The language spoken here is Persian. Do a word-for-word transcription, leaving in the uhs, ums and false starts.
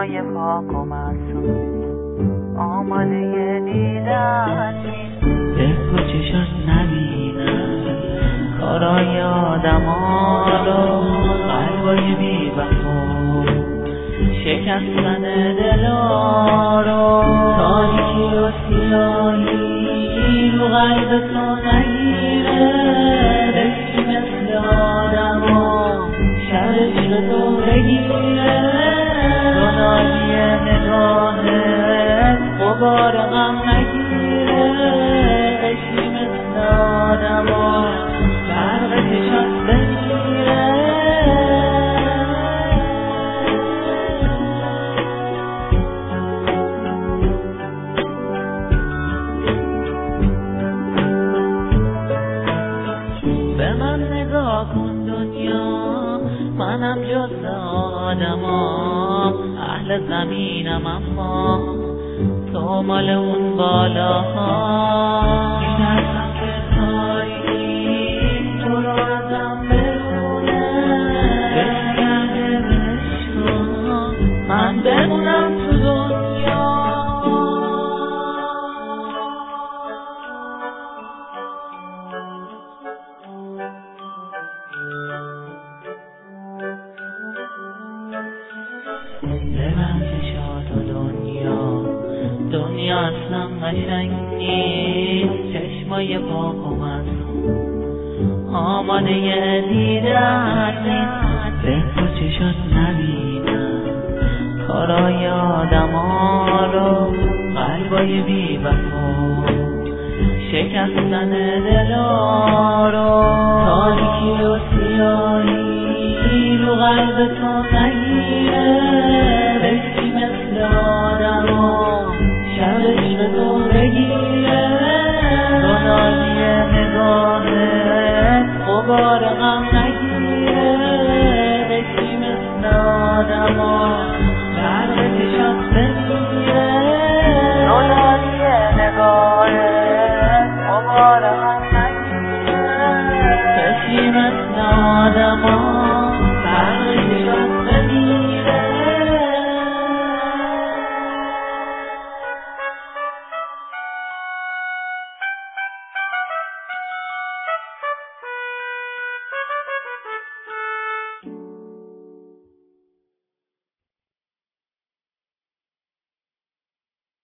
چشمای پاک و معصوم آماده دیدن به چشات نبینم کارای آدم ها رو، قلبای بی وفا شکستن دلا رو، تاریکی و سیاهی رو قلب تو نگیره، بشی مثل آدم ها شب عشق تو بگیره، گناهی نگاهت غبار غم نگیره، بشی مثل آدم ها برق چشات بگیره. به من نگاه کن دنیا، منم جز آدما، اهل زمینم اما تو مال اون بالاها، میترسم که تاریکی تو رو ازم برونه، بگرده بشکن من بمونم تو دنیا. لبم چشات و دنیا، دنیا اصلا قشنگ نیست، چشمای پاک و معصوم آماده دیدن نیست، به تو چشات نبینم کارای آدم ها رو، قلبای بی وفا شکستن دلا رو، تاریکی و سیاهی رو قلب تو نگیره، بشی مثل آدم ها شب عشق تو بگیره، گناهی نگاهت غبار غم نگیره، بشی مثل آدم ها برق چشات بگیره، گناهی نگاهت غبار غم نگیره، بشی مثل آدم ها